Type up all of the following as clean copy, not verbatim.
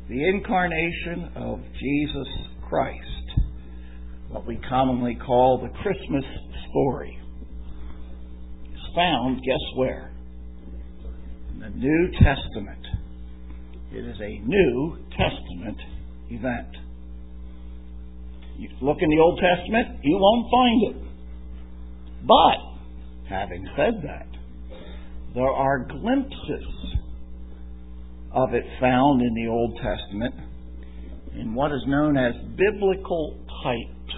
the incarnation of Jesus Christ, what we commonly call the Christmas story, is found, guess where? In the New Testament. It is a New Testament event. You look in the Old Testament, you won't find it. But, having said that, there are glimpses of it found in the Old Testament in what is known as biblical types.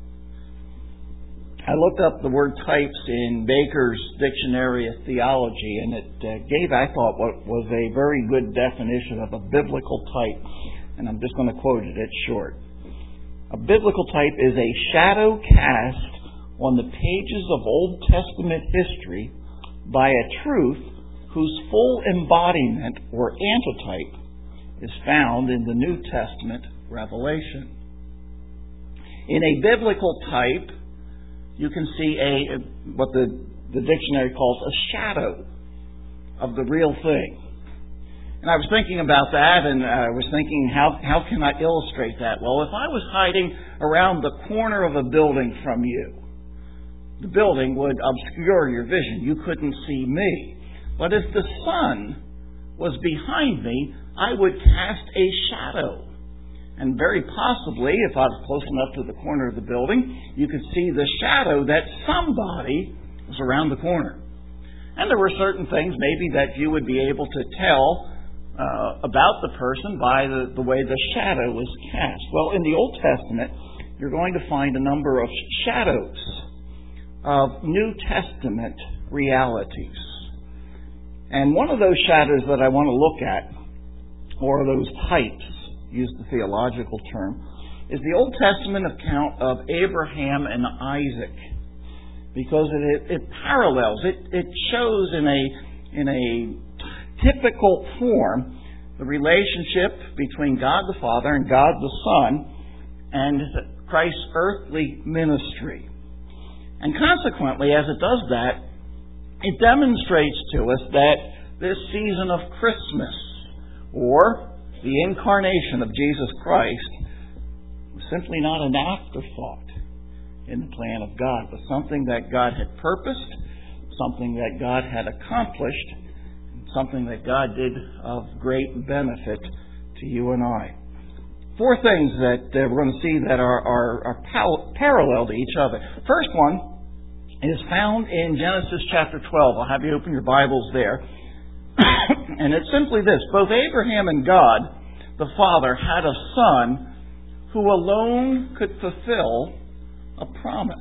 I looked up the word types in Baker's Dictionary of Theology, and it gave, I thought, what was a very good definition of a biblical type. And I'm just going to quote it. It's short. A biblical type is a shadow cast on the pages of Old Testament history by a truth whose full embodiment or antitype is found in the New Testament revelation. In a biblical type, you can see what the dictionary calls a shadow of the real thing. And I was thinking about that, and I was thinking, how can I illustrate that? Well, if I was hiding around the corner of a building from you, the building would obscure your vision. You couldn't see me. But if the sun was behind me, I would cast a shadow. And very possibly, if I was close enough to the corner of the building, you could see the shadow that somebody was around the corner. And there were certain things maybe that you would be able to tell about the person by the way the shadow was cast. Well, in the Old Testament, you're going to find a number of shadows of New Testament realities. And one of those shadows that I want to look at, or those types, use the theological term, is the Old Testament account of Abraham and Isaac. Because it parallels, it shows in a typical form the relationship between God the Father and God the Son and Christ's earthly ministry. And consequently, as it does that, it demonstrates to us that this season of Christmas, or the incarnation of Jesus Christ, was simply not an afterthought in the plan of God, but something that God had purposed, something that God had accomplished, and something that God did of great benefit to you and I. Four things that we're going to see that are parallel to each other. First one is found in Genesis chapter 12. I'll have you open your Bibles there. And it's simply this. Both Abraham and God, the Father, had a son who alone could fulfill a promise.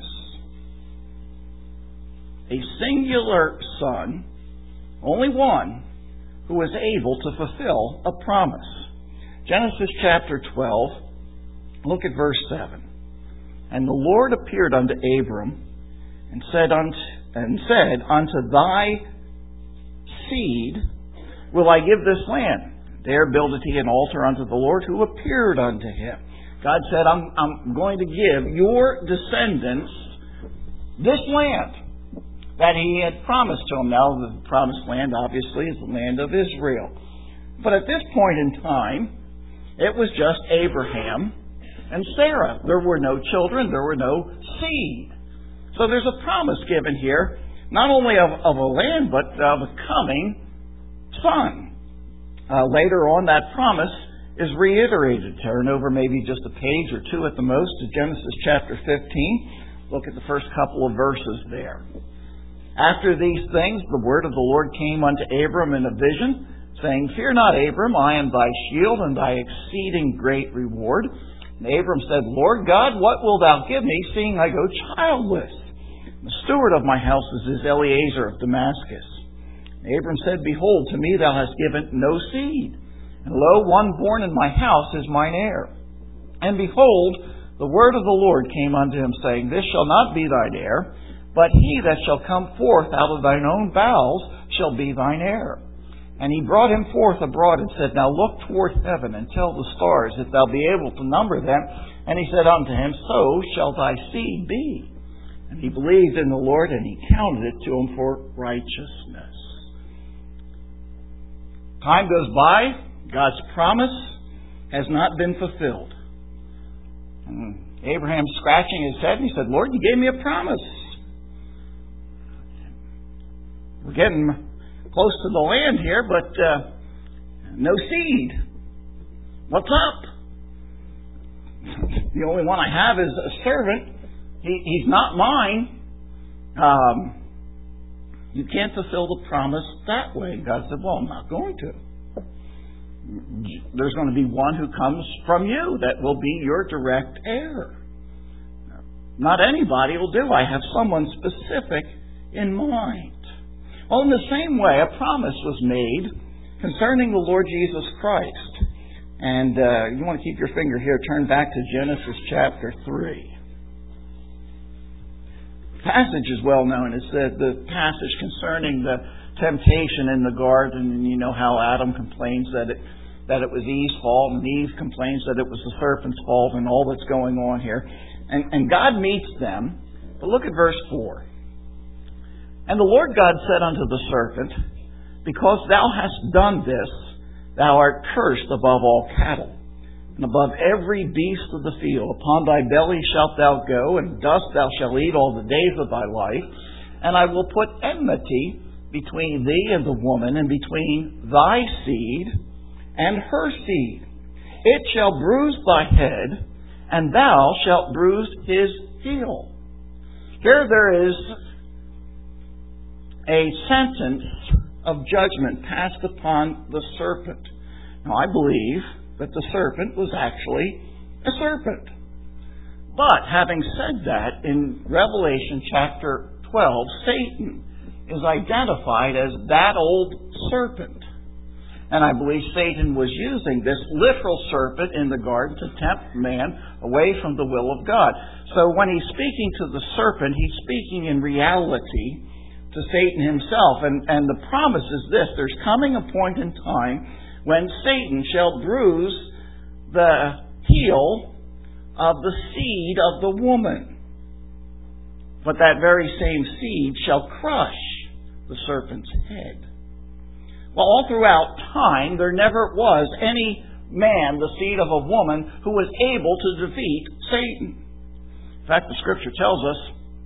A singular son, only one, who was able to fulfill a promise. Genesis chapter 12, look at verse 7. And the Lord appeared unto Abram and said, unto thy seed will I give this land. There builded he an altar unto the Lord who appeared unto him. God said, I'm going to give your descendants this land that he had promised to them. Now, the promised land, obviously, is the land of Israel. But at this point in time, it was just Abraham and Sarah. There were no children. There were no seed. So there's a promise given here, not only of a land, but of a coming son. Later on, that promise is reiterated. Turn over maybe just a page or two at the most to Genesis chapter 15. Look at the first couple of verses there. After these things, the word of the Lord came unto Abram in a vision, saying, Fear not, Abram, I am thy shield and thy exceeding great reward. And Abram said, Lord God, what wilt thou give me, seeing I go childless? The steward of my house is Eliezer of Damascus. And Abram said, Behold, to me thou hast given no seed, and lo, one born in my house is mine heir. And behold, the word of the Lord came unto him, saying, This shall not be thine heir, but he that shall come forth out of thine own bowels shall be thine heir. And he brought him forth abroad and said, Now look toward heaven and tell the stars, if thou be able to number them. And he said unto him, So shall thy seed be. And he believed in the Lord, and he counted it to him for righteousness. Time goes by, God's promise has not been fulfilled. And Abraham's scratching his head and he said, Lord, you gave me a promise. We're getting close to the land here, but no seed. What's up? The only one I have is a servant. He's not mine. You can't fulfill the promise that way. God said, well, I'm not going to. There's going to be one who comes from you that will be your direct heir. Not anybody will do. I have someone specific in mind. Well, in the same way, a promise was made concerning the Lord Jesus Christ. And you want to keep your finger here, turn back to Genesis chapter 3. The passage is well known. It's the passage concerning the temptation in the garden. And you know how Adam complains that it was Eve's fault, and Eve complains that it was the serpent's fault, and all that's going on here. And God meets them. But look at verse 4. And the Lord God said unto the serpent, Because thou hast done this, thou art cursed above all cattle, and above every beast of the field. Upon thy belly shalt thou go, and dust thou shalt eat all the days of thy life. And I will put enmity between thee and the woman, and between thy seed and her seed. It shall bruise thy head, and thou shalt bruise his heel. Here there is a sentence of judgment passed upon the serpent. Now, I believe that the serpent was actually a serpent. But, having said that, in Revelation chapter 12, Satan is identified as that old serpent. And I believe Satan was using this literal serpent in the garden to tempt man away from the will of God. So when he's speaking to the serpent, he's speaking in reality to Satan himself. And the promise is this: there's coming a point in time when Satan shall bruise the heel of the seed of the woman. But that very same seed shall crush the serpent's head. Well, all throughout time, there never was any man, the seed of a woman, who was able to defeat Satan. In fact, the Scripture tells us,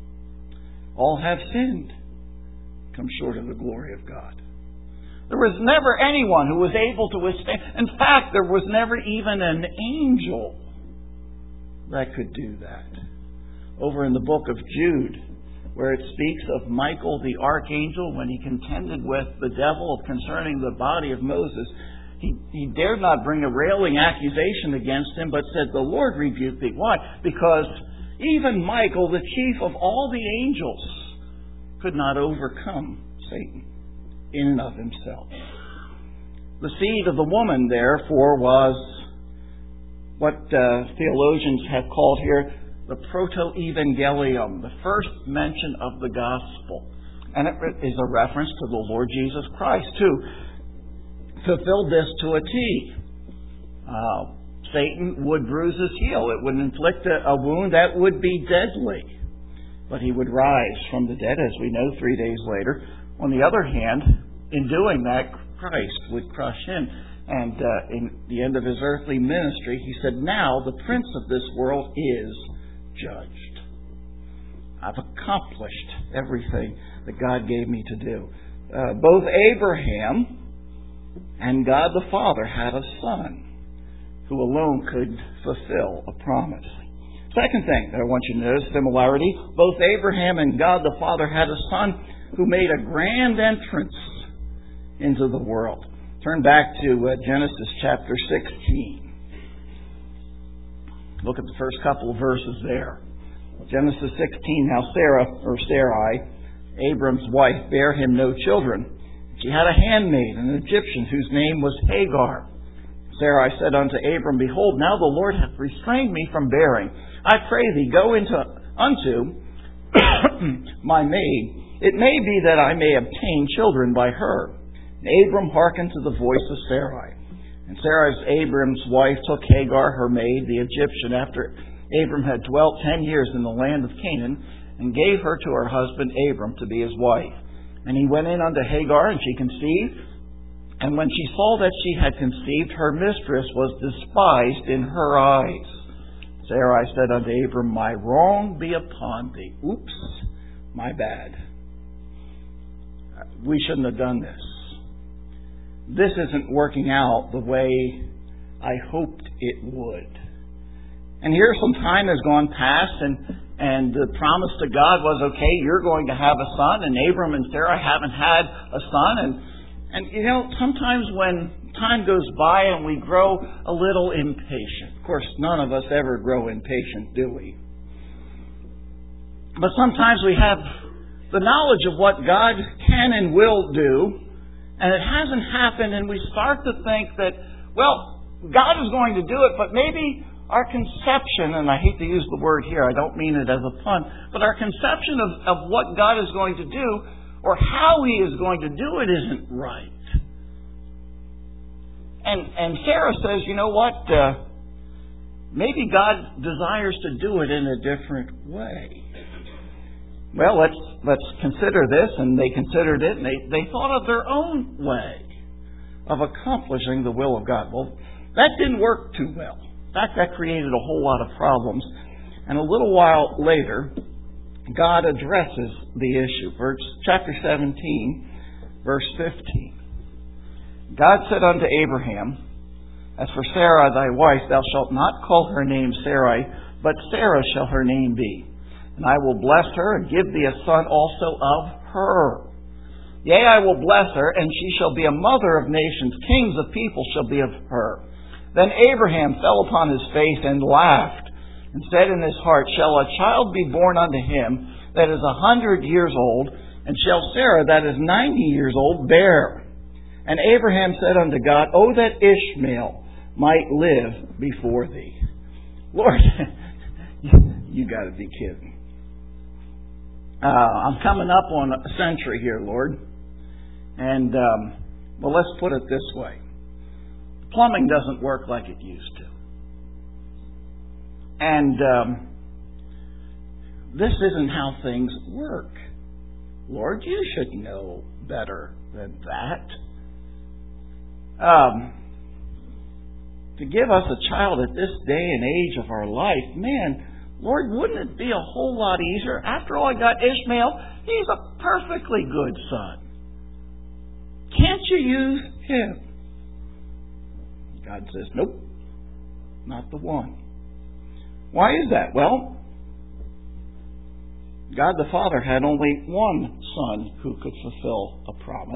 all have sinned, come short of the glory of God. There was never anyone who was able to withstand. In fact, there was never even an angel that could do that. Over in the book of Jude, where it speaks of Michael the archangel when he contended with the devil concerning the body of Moses, he dared not bring a railing accusation against him, but said, the Lord rebuked thee. Why? Because even Michael, the chief of all the angels, could not overcome Satan in and of himself. The seed of the woman, therefore, was what theologians have called here the proto-evangelium, the first mention of the gospel. And it is a reference to the Lord Jesus Christ, who fulfilled this to a T. Satan would bruise his heel. It would inflict a wound that would be deadly. But he would rise from the dead, as we know, 3 days later. On the other hand, in doing that, Christ would crush him. And in the end of his earthly ministry, he said, now the prince of this world is judged. I've accomplished everything that God gave me to do. Both Abraham and God the Father had a son who alone could fulfill a promise. Second thing that I want you to notice, similarity. Both Abraham and God the Father had a son who made a grand entrance into the world. Turn back to Genesis chapter 16. Look at the first couple of verses there. Genesis 16, now Sarai, Abram's wife, bare him no children. She had a handmaid, an Egyptian, whose name was Hagar. Sarai said unto Abram, Behold, now the Lord hath restrained me from bearing. I pray thee, go unto my maid. It may be that I may obtain children by her. And Abram hearkened to the voice of Sarai. And Abram's wife, took Hagar, her maid, the Egyptian, after Abram had dwelt 10 years in the land of Canaan, and gave her to her husband Abram to be his wife. And he went in unto Hagar, and she conceived, And when she saw that she had conceived, her mistress was despised in her eyes. Sarai said unto Abram, My wrong be upon thee. Oops, my bad. We shouldn't have done this. This isn't working out the way I hoped it would. And here some time has gone past, and the promise to God was, okay, you're going to have a son, and Abram and Sarah haven't had a son. And you know, sometimes when time goes by and we grow a little impatient. Of course, none of us ever grow impatient, do we? But sometimes we have the knowledge of what God can and will do, and it hasn't happened, and we start to think that, well, God is going to do it, but maybe our conception, and I hate to use the word here, I don't mean it as a pun, but our conception of what God is going to do, or how He is going to do it, isn't right. And Sarah says, you know what? Maybe God desires to do it in a different way. Well, let's consider this, and they considered it, and they thought of their own way of accomplishing the will of God. Well, that didn't work too well. In fact, that created a whole lot of problems. And a little while later, God addresses the issue. Chapter 17, verse 15. God said unto Abraham, As for Sarah thy wife, thou shalt not call her name Sarai, but Sarah shall her name be. And I will bless her, and give thee a son also of her. Yea, I will bless her, and she shall be a mother of nations. Kings of people shall be of her. Then Abraham fell upon his face and laughed, and said in his heart, Shall a child be born unto him that is 100 years old, and shall Sarah that is 90 years old bear? And Abraham said unto God, O that Ishmael might live before thee. Lord, you got to be kidding. I'm coming up on a century here, Lord. And, well, let's put it this way. Plumbing doesn't work like it used to. And this isn't how things work. Lord, you should know better than that. To give us a child at this day and age of our life, man, Lord, wouldn't it be a whole lot easier? After all, I got Ishmael. He's a perfectly good son. Can't you use him? God says, nope, not the one. Why is that? Well, God the Father had only one son who could fulfill a promise.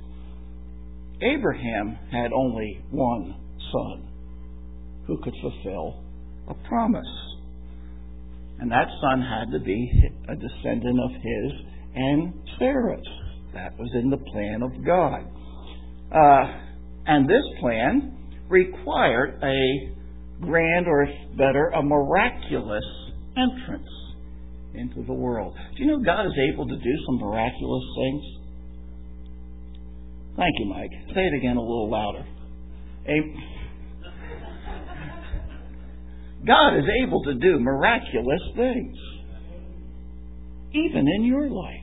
Abraham had only one son who could fulfill a promise. And that son had to be a descendant of his and Sarah's. That was in the plan of God. And this plan required a grand, or better, a miraculous entrance into the world. Do you know God is able to do some miraculous things? Thank you, Mike. Say it again a little louder. God is able to do miraculous things, even in your life.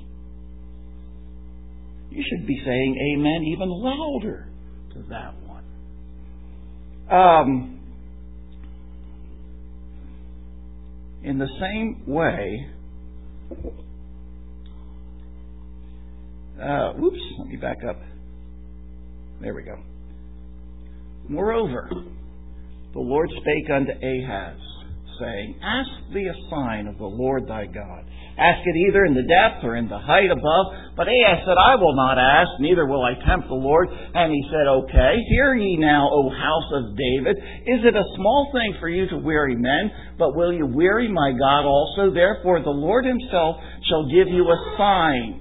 You should be saying amen even louder to that one. In the same way, let me back up. There we go. Moreover, the Lord spake unto Ahaz, saying, Ask thee a sign of the Lord thy God. Ask it either in the depth or in the height above. But Ahaz said, I will not ask, neither will I tempt the Lord. And he said, Okay, hear ye now, O house of David. Is it a small thing for you to weary men? But will you weary my God also? Therefore the Lord himself shall give you a sign.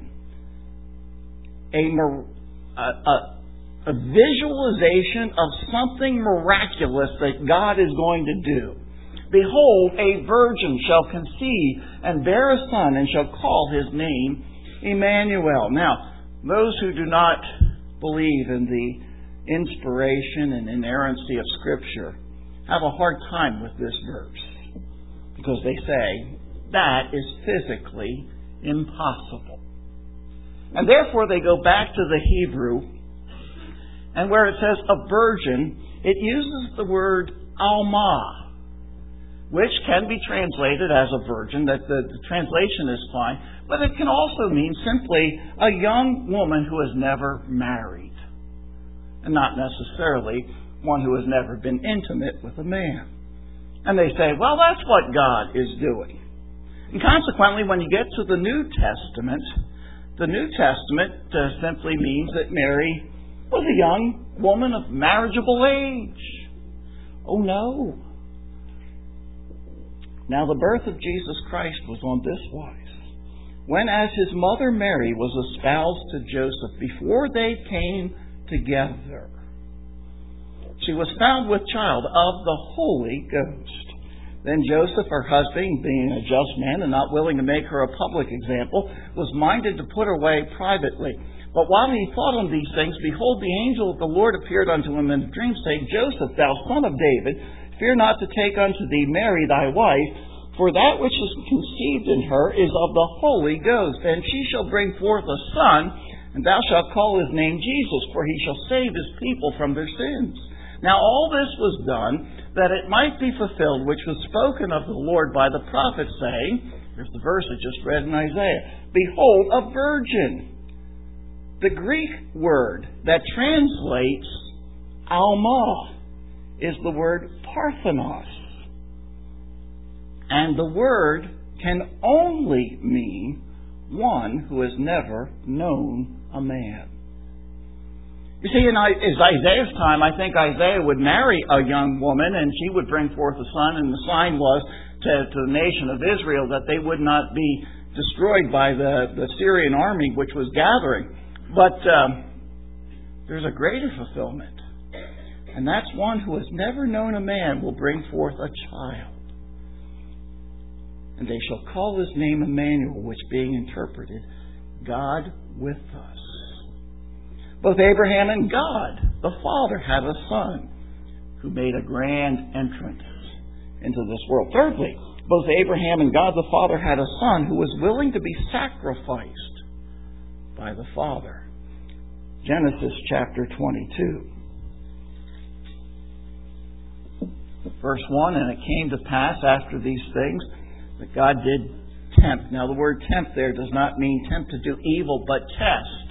A visualization of something miraculous that God is going to do. Behold, a virgin shall conceive and bear a son, and shall call his name Emmanuel. Now, those who do not believe in the inspiration and inerrancy of Scripture have a hard time with this verse, because they say that is physically impossible. And therefore they go back to the Hebrew, And where it says a virgin, it uses the word alma, which can be translated as a virgin. That the translation is fine, but it can also mean simply a young woman who has never married, and not necessarily one who has never been intimate with a man. And they say, well, that's what God is doing. And consequently, when you get to the New Testament simply means that Mary was a young woman of marriageable age. Oh no. Now the birth of Jesus Christ was on this wise. When as his mother Mary was espoused to Joseph, before they came together, she was found with child of the Holy Ghost. Then Joseph, her husband, being a just man and not willing to make her a public example, was minded to put her away privately. But while he thought on these things, behold, the angel of the Lord appeared unto him in a dream, saying, Joseph, thou son of David, fear not to take unto thee Mary thy wife, for that which is conceived in her is of the Holy Ghost. And she shall bring forth a son, and thou shalt call his name Jesus, for he shall save his people from their sins. Now all this was done, that it might be fulfilled, which was spoken of the Lord by the prophet, saying, here's the verse I just read in Isaiah, behold, a virgin. The Greek word that translates alma is the word parthenos. And the word can only mean one who has never known a man. You see, in Isaiah's time, I think Isaiah would marry a young woman and she would bring forth a son, and the sign was to the nation of Israel that they would not be destroyed by the Syrian army which was gathering. But there's a greater fulfillment, and that's one who has never known a man will bring forth a child. And they shall call his name Emmanuel, which being interpreted, God with us. Both Abraham and God, the Father, had a son who made a grand entrance into this world. Thirdly, both Abraham and God, the Father, had a son who was willing to be sacrificed by the Father. Genesis chapter 22. Verse 1, and it came to pass after these things that God did tempt. Now the word tempt there does not mean tempt to do evil, but test.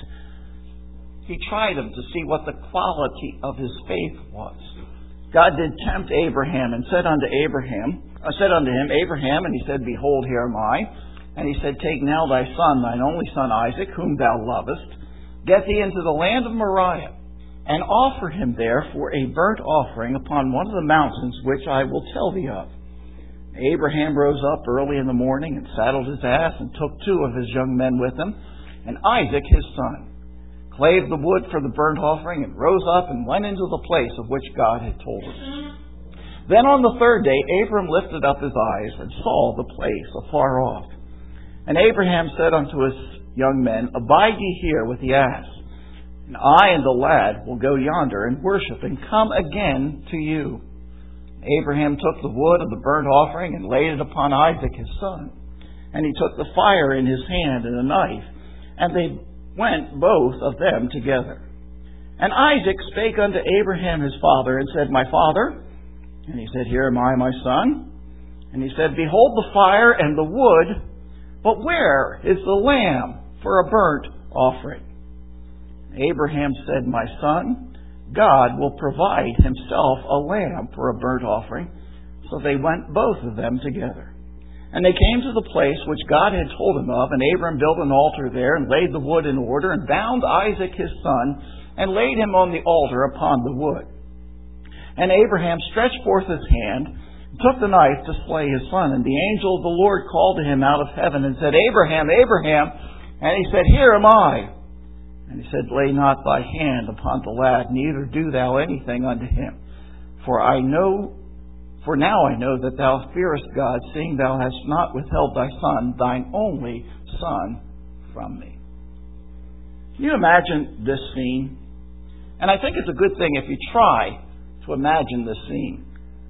He tried him to see what the quality of his faith was. God did tempt Abraham and said unto him, Abraham, and he said, Behold, here am I. And he said, Take now thy son, thine only son Isaac, whom thou lovest, get thee into the land of Moriah, and offer him there for a burnt offering upon one of the mountains which I will tell thee of. Abraham rose up early in the morning and saddled his ass and took 2 of his young men with him, and Isaac his son, clave the wood for the burnt offering, and rose up and went into the place of which God had told him. Then on the 3rd day Abram lifted up his eyes and saw the place afar off. And Abraham said unto his young men, Abide ye here with the ass, and I and the lad will go yonder and worship, and come again to you. Abraham took the wood of the burnt offering and laid it upon Isaac his son. And he took the fire in his hand and a knife, and they went both of them together. And Isaac spake unto Abraham his father, and said, My father? And he said, Here am I, my son. And he said, Behold the fire and the wood, but where is the lamb for a burnt offering? Abraham said, My son, God will provide himself a lamb for a burnt offering. So they went both of them together. And they came to the place which God had told him of, and Abram built an altar there, and laid the wood in order, and bound Isaac his son, and laid him on the altar upon the wood. And Abraham stretched forth his hand, and took the knife to slay his son. And the angel of the Lord called to him out of heaven, and said, Abraham, Abraham. And he said, Here am I. And he said, Lay not thy hand upon the lad, neither do thou anything unto him. For now I know that thou fearest God, seeing thou hast not withheld thy son, thine only son, from me. Can you imagine this scene? And I think it's a good thing if you try to imagine this scene.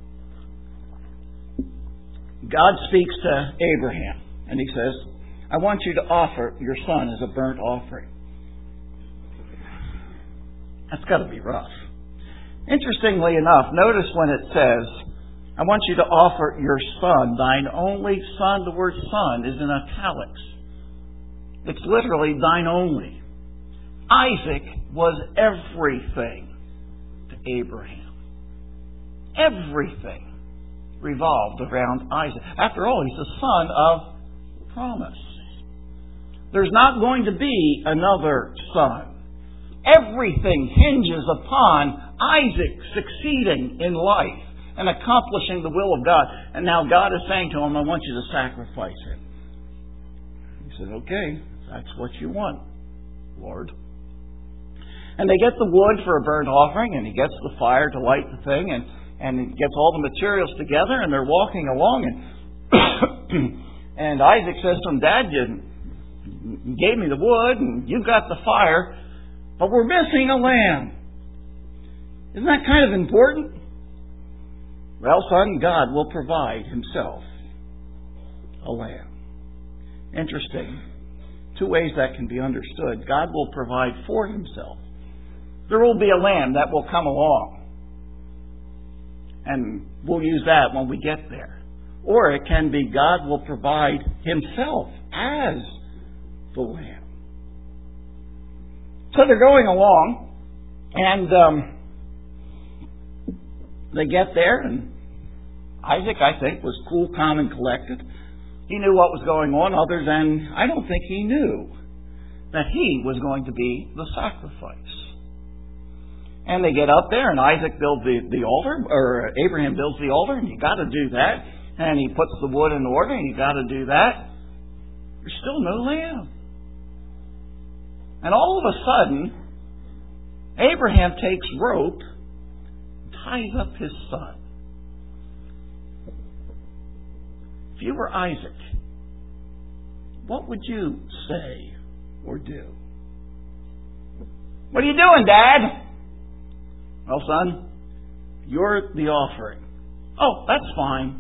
God speaks to Abraham, and he says, I want you to offer your son as a burnt offering. That's got to be rough. Interestingly enough, notice when it says, I want you to offer your son, thine only son. The word son is in italics. It's literally thine only. Isaac was everything to Abraham. Everything revolved around Isaac. After all, he's the son of promise. There's not going to be another son. Everything hinges upon Isaac succeeding in life and accomplishing the will of God. And now God is saying to him, I want you to sacrifice him. He said, okay, that's what you want, Lord. And they get the wood for a burnt offering, and he gets the fire to light the thing, and he gets all the materials together, and they're walking along, and Isaac says to him, Dad, you gave me the wood, and you've got the fire, but we're missing a lamb. Isn't that kind of important? Well, son, God will provide himself a lamb. Interesting. Two ways that can be understood. God will provide for himself. There will be a lamb that will come along. And we'll use that when we get there. Or it can be God will provide himself as the lamb. So they're going along, and they get there, and Isaac, I think, was cool, calm, and collected. He knew what was going on, other than I don't think he knew that he was going to be the sacrifice. And they get up there, and Isaac builds the altar, or Abraham builds the altar, and you got to do that. And he puts the wood in order, and you got to do that. There's still no lamb. And all of a sudden, Abraham takes rope, ties up his son. If you were Isaac, what would you say or do? What are you doing, Dad? Well, son, you're the offering. Oh, that's fine.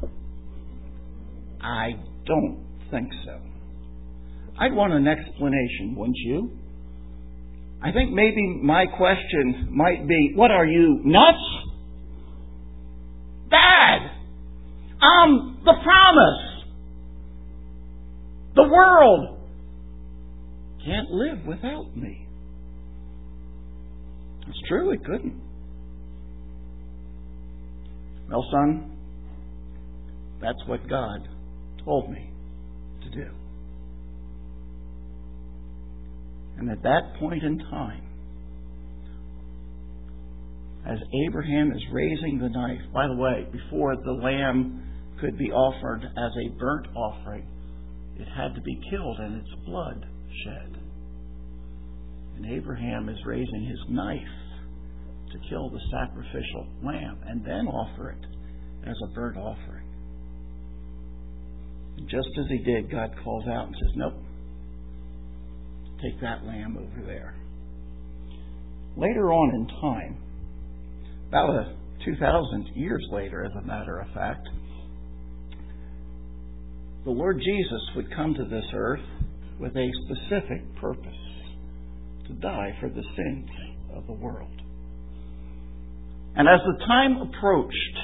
I don't think so. I'd want an explanation, wouldn't you? I think maybe my question might be, what are you, nuts? Dad, I'm the promise. The world can't live without me. It's true, it couldn't. Well, son, that's what God told me to do. And at that point in time, as Abraham is raising the knife, by the way, before the lamb could be offered as a burnt offering, it had to be killed and its blood shed. And Abraham is raising his knife to kill the sacrificial lamb and then offer it as a burnt offering. And just as he did, God calls out and says, nope, take that lamb over there. Later on in time, about 2,000 years later, as a matter of fact, the Lord Jesus would come to this earth with a specific purpose: to die for the sins of the world. And as the time approached,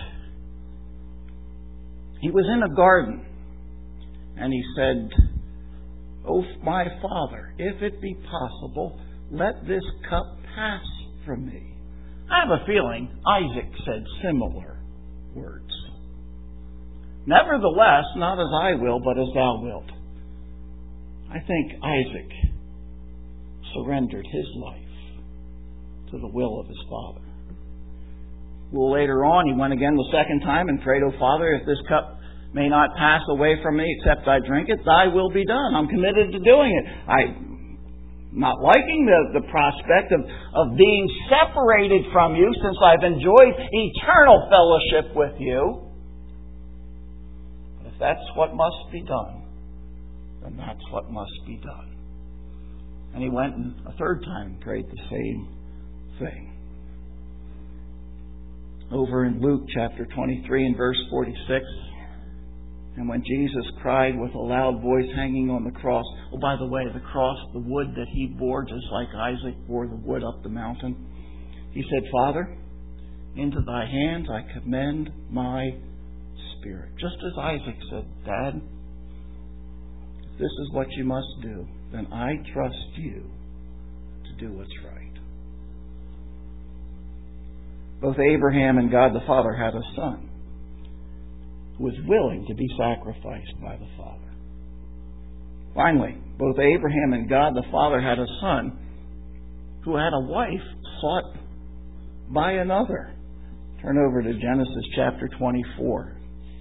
he was in a garden, and he said, "O my Father, if it be possible, let this cup pass from me." I have a feeling Isaac said similar words. "Nevertheless, not as I will, but as thou wilt." I think Isaac surrendered his life to the will of his father. A little later on, he went again the second time and prayed, "O Father, if this cup may not pass away from me except I drink it, thy will be done." I'm committed to doing it. I'm not liking the prospect of being separated from you since I've enjoyed eternal fellowship with you. But if that's what must be done, then that's what must be done. And he went and a third time prayed the same thing. Over in Luke chapter 23 and verse 46, "And when Jesus cried with a loud voice hanging on the cross," oh, by the way, the cross, the wood that he bore, just like Isaac bore the wood up the mountain, He said, Father, into thy hands I commend my spirit. Just as Isaac said, Dad, if this is what you must do, then I trust you to do what's right. Both Abraham and God the Father had a son who was willing to be sacrificed by the Father. Finally, both Abraham and God the Father had a son who had a wife sought by another. Turn over to Genesis chapter 24.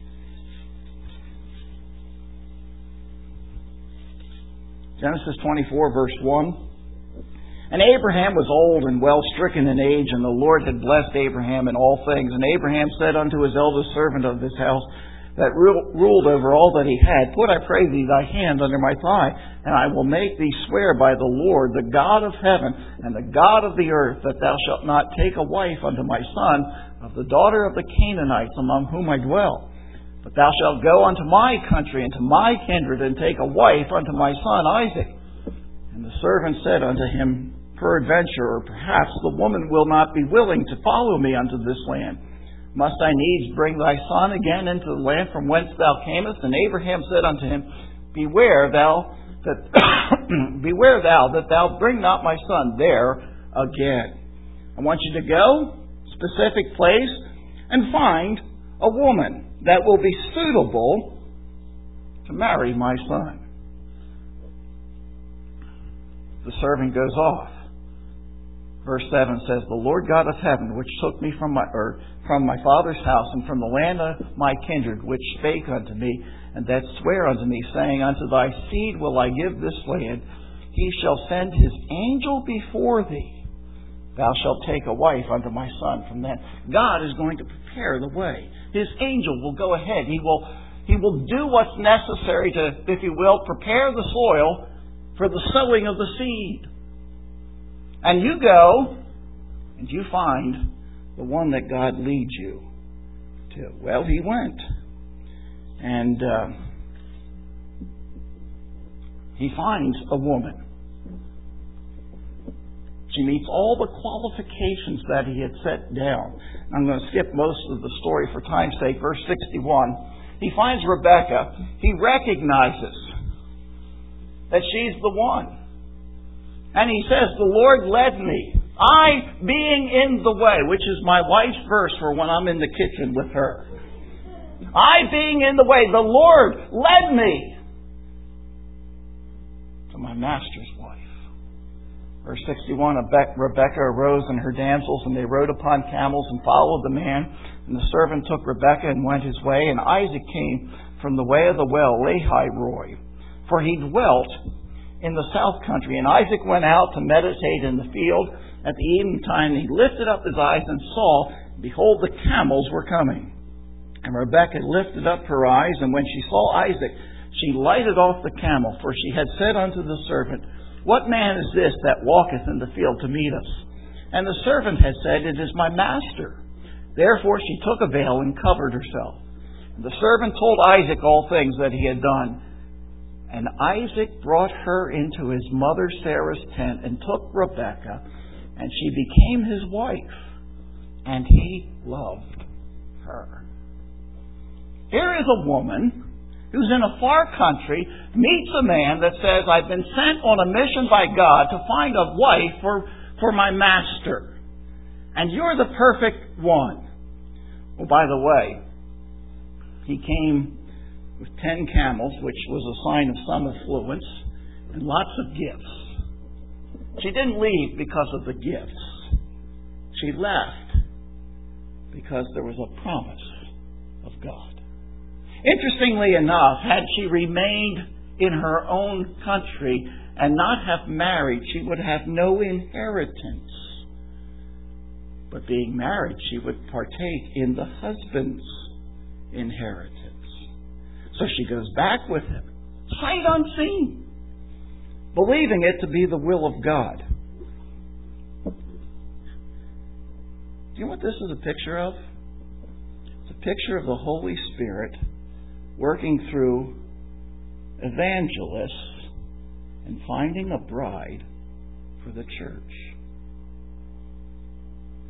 Genesis 24, verse 1. And Abraham was old and well stricken in age, and the Lord had blessed Abraham in all things. And Abraham said unto his eldest servant of his house, that ruled over all that he had, Put, I pray thee, thy hand under my thigh, and I will make thee swear by the Lord, the God of heaven and the God of the earth, that thou shalt not take a wife unto my son of the daughter of the Canaanites among whom I dwell. But thou shalt go unto my country and to my kindred, and take a wife unto my son Isaac. And the servant said unto him, Peradventure, or perhaps the woman will not be willing to follow me unto this land. Must I needs bring thy son again into the land from whence thou camest? And Abraham said unto him, Beware thou that thou bring not my son there again. I want you to go, specific place, and find a woman that will be suitable to marry my son. The servant goes off. Verse 7 says, The Lord God of heaven, which took me from my father's house and from the land of my kindred, which spake unto me, and that sware unto me, saying, Unto thy seed will I give this land. He shall send his angel before thee. Thou shalt take a wife unto my son from them. God is going to prepare the way. His angel will go ahead. He will do what's necessary to, if you will, prepare the soil for the sowing of the seed. And you go and you find the one that God leads you to. Well, he went. And he finds a woman. She meets all the qualifications that he had set down. I'm going to skip most of the story for time's sake. Verse 61. He finds Rebekah. He recognizes that she's the one. And he says, The Lord led me, I being in the way, which is my wife's verse for when I'm in the kitchen with her. I being in the way, the Lord led me to my master's wife. Verse 61, Rebekah arose and her damsels, and they rode upon camels and followed the man. And the servant took Rebekah and went his way. And Isaac came from the way of the well, Lahai-roi, for he dwelt in the south country. And Isaac went out to meditate in the field. At the evening time he lifted up his eyes and saw, behold, the camels were coming. And Rebekah lifted up her eyes, and when she saw Isaac, she lighted off the camel, for she had said unto the servant, What man is this that walketh in the field to meet us? And the servant had said, It is my master. Therefore she took a veil and covered herself. And the servant told Isaac all things that he had done. And Isaac brought her into his mother Sarah's tent and took Rebekah, and she became his wife, and he loved her. Here is a woman who's in a far country, meets a man that says, I've been sent on a mission by God to find a wife for my master. And you're the perfect one. Well, by the way, he came with 10 camels, which was a sign of some affluence, and lots of gifts. She didn't leave because of the gifts. She left because there was a promise of God. Interestingly enough, had she remained in her own country and not have married, she would have no inheritance. But being married, she would partake in the husband's inheritance. So she goes back with him, sight unseen, believing it to be the will of God. Do you know what this is a picture of? It's a picture of the Holy Spirit working through evangelists and finding a bride for the church.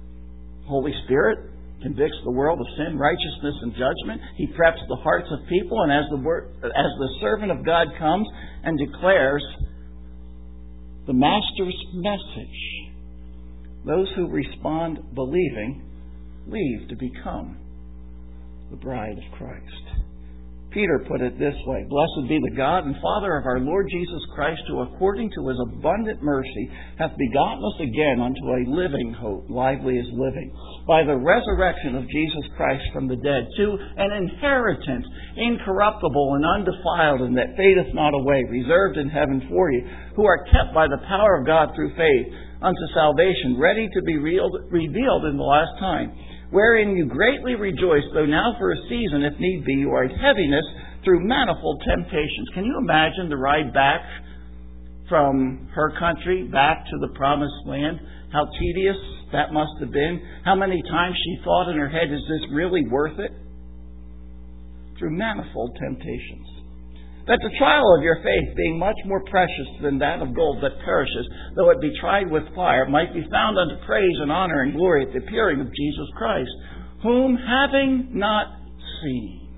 Holy Spirit convicts the world of sin, righteousness, and judgment. He preps the hearts of people, and as the servant of God comes and declares the Master's message, those who respond believing leave to become the bride of Christ. Peter put it this way: Blessed be the God and Father of our Lord Jesus Christ, who according to His abundant mercy hath begotten us again unto a living hope, lively as living, by the resurrection of Jesus Christ from the dead, to an inheritance incorruptible and undefiled, and that fadeth not away, reserved in heaven for you, who are kept by the power of God through faith unto salvation, ready to be revealed in the last time, wherein you greatly rejoice, though now for a season, if need be, you are in heaviness through manifold temptations. Can you imagine the ride back from her country back to the promised land? How tedious that must have been. How many times she thought in her head, is this really worth it? Through manifold temptations. That the trial of your faith, being much more precious than that of gold that perishes, though it be tried with fire, might be found unto praise and honor and glory at the appearing of Jesus Christ, whom having not seen,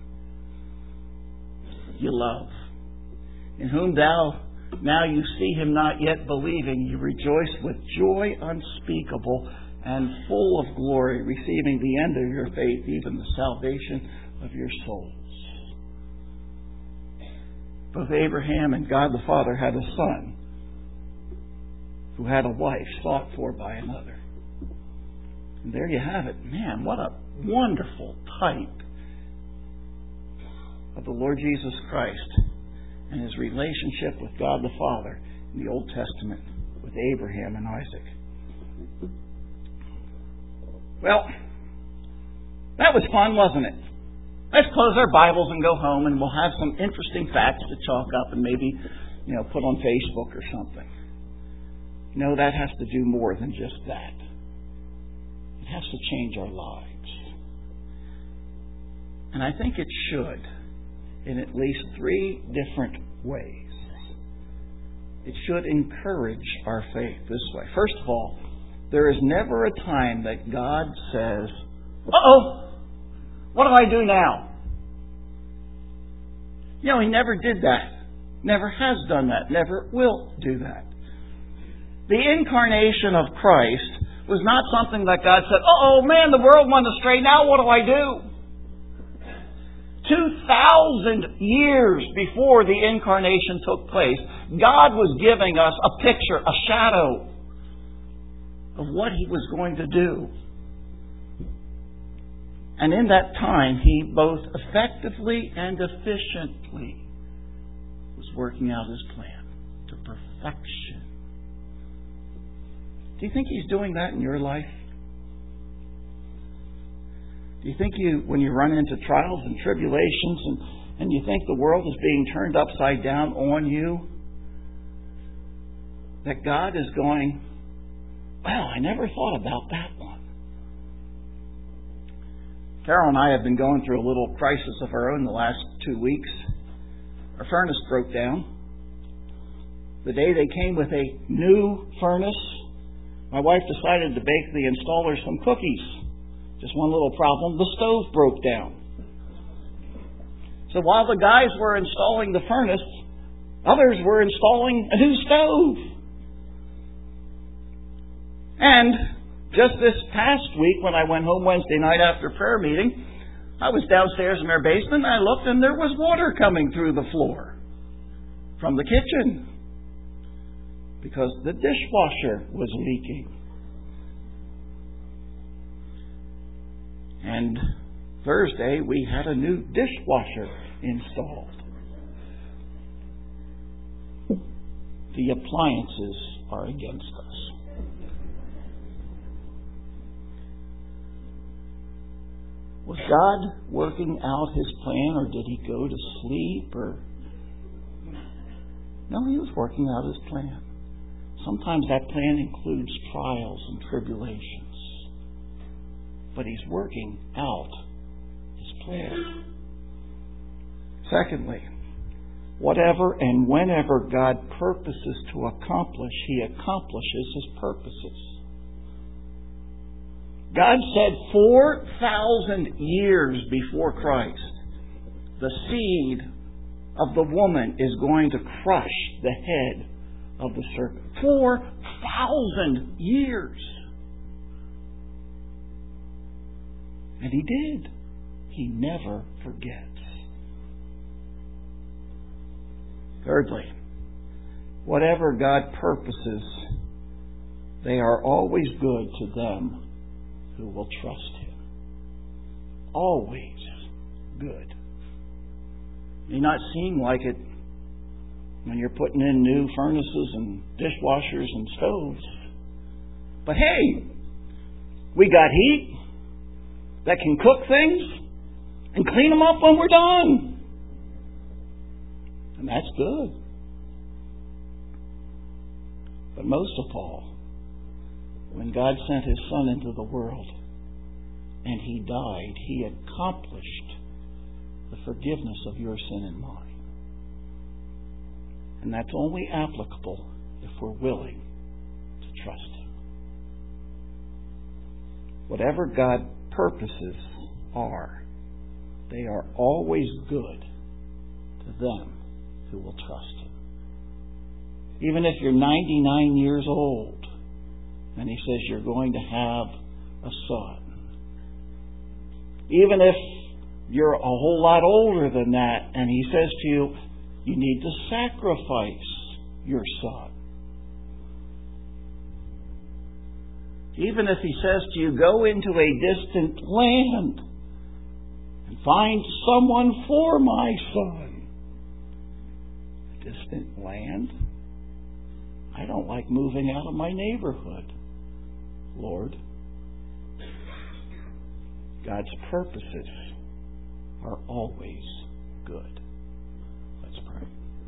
you love, in whom now you see Him not yet believing, you rejoice with joy unspeakable and full of glory, receiving the end of your faith, even the salvation of your souls. Both Abraham and God the Father had a son who had a wife sought for by another. And there you have it. Man, what a wonderful type of the Lord Jesus Christ and His relationship with God the Father in the Old Testament with Abraham and Isaac. Well, that was fun, wasn't it? Let's close our Bibles and go home, and we'll have some interesting facts to chalk up and maybe, put on Facebook or something. No, that has to do more than just that. It has to change our lives. And I think it should in at least 3 different ways. It should encourage our faith this way. First of all, there is never a time that God says, uh-oh! What do I do now? He never did that. Never has done that. Never will do that. The incarnation of Christ was not something that God said, uh-oh, man, the world went astray. Now what do I do? 2,000 years before the incarnation took place, God was giving us a picture, a shadow of what He was going to do. And in that time, He both effectively and efficiently was working out His plan to perfection. Do you think He's doing that in your life? Do you think when you run into trials and tribulations and you think the world is being turned upside down on you, that God is going, wow, I never thought about that one. Carol and I have been going through a little crisis of our own the last 2 weeks. Our furnace broke down. The day they came with a new furnace, my wife decided to bake the installer some cookies. Just one little problem, the stove broke down. So while the guys were installing the furnace, others were installing a new stove. And just this past week, when I went home Wednesday night after prayer meeting, I was downstairs in our basement and I looked and there was water coming through the floor from the kitchen because the dishwasher was leaking. And Thursday, we had a new dishwasher installed. The appliances are against us. Was God working out His plan, or did He go to sleep? No, He was working out His plan. Sometimes that plan includes trials and tribulations. But He's working out His plan. Secondly, whatever and whenever God purposes to accomplish, He accomplishes His purposes. God said 4,000 years before Christ, the seed of the woman is going to crush the head of the serpent. 4,000 years. And He did. He never forgets. Thirdly, whatever God purposes, they are always good to them who will trust Him. Always good. May not seem like it when you're putting in new furnaces and dishwashers and stoves. But hey, we got heat that can cook things and clean them up when we're done. And that's good. But most of all, when God sent His Son into the world and He died, He accomplished the forgiveness of your sin and mine. And that's only applicable if we're willing to trust Him. Whatever God purposes are, they are always good to them who will trust Him. Even if you're 99 years old and He says you're going to have a son. Even if you're a whole lot older than that and He says to you, you need to sacrifice your son. Even if He says to you, go into a distant land and find someone for my son. A distant land? I don't like moving out of my neighborhood, Lord. God's purposes are always good. Let's pray.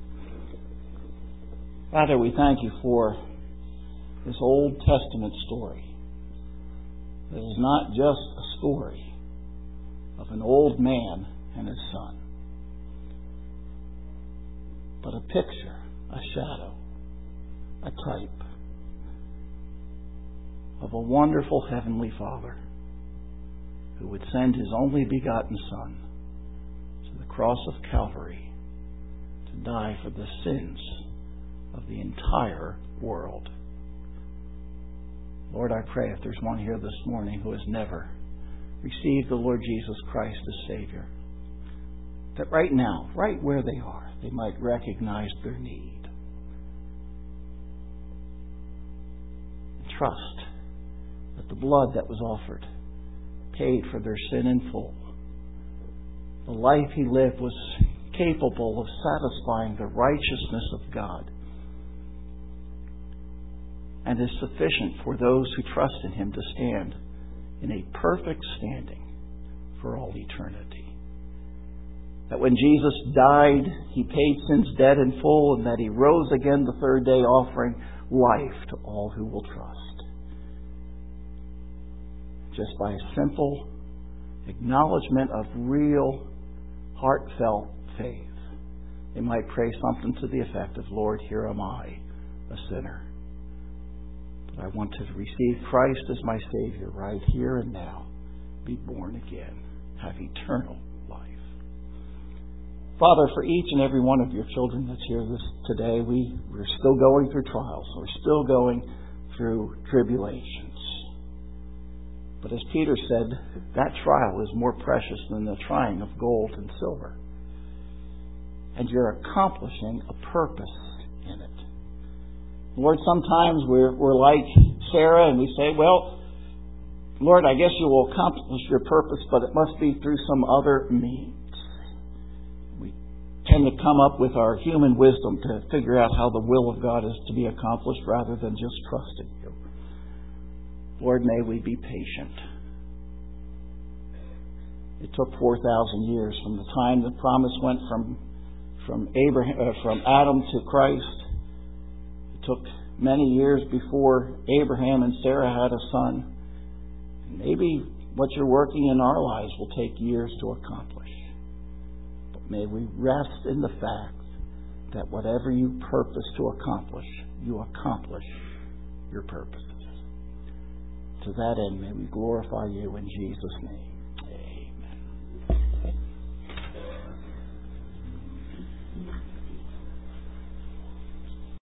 Father, we thank You for this Old Testament story. It is not just a story of an old man and his son, but a picture, a shadow, a type of a wonderful Heavenly Father who would send His only begotten Son to the cross of Calvary to die for the sins of the entire world. Lord, I pray if there's one here this morning who has never received the Lord Jesus Christ as Savior, that right now, right where they are, they might recognize their need. And trust that the blood that was offered paid for their sin in full. The life He lived was capable of satisfying the righteousness of God and is sufficient for those who trust in Him to stand in a perfect standing for all eternity. That when Jesus died, He paid sin's debt in full, and that He rose again the third day, offering life to all who will trust. Just by a simple acknowledgement of real, heartfelt faith, they might pray something to the effect of, Lord, here am I, a sinner. But I want to receive Christ as my Savior right here and now, be born again, have eternal life. Father, for each and every one of Your children that's here today, we're still going through trials. We're still going through tribulations. But as Peter said, that trial is more precious than the trying of gold and silver. And You're accomplishing a purpose in it. Lord, sometimes we're like Sarah and we say, well, Lord, I guess You will accomplish Your purpose, but it must be through some other means. We tend to come up with our human wisdom to figure out how the will of God is to be accomplished rather than just trusting You. Lord, may we be patient. It took 4,000 years from the time the promise went from Adam to Christ. It took many years before Abraham and Sarah had a son. Maybe what You're working in our lives will take years to accomplish. But may we rest in the fact that whatever You purpose to accomplish, You accomplish Your purposes. To that end, may we glorify you in Jesus' name.